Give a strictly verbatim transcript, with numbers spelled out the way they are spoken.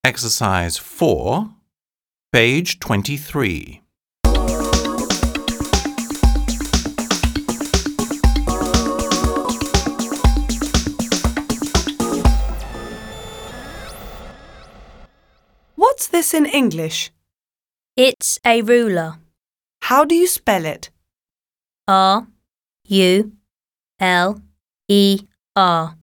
Exercise four, page twenty-three. What's this in English? It's a ruler. How do you spell it? R U L E R.